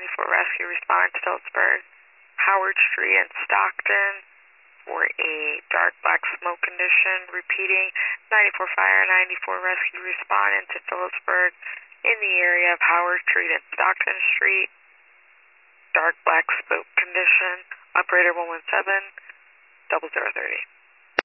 94 rescue responding to Phillipsburg, Howard Street and Stockton for a dark black smoke condition. Repeating, 94 fire, 94 rescue responding to Phillipsburg in the area of Howard Street and Stockton Street. Dark black smoke condition. Operator 117, 0030.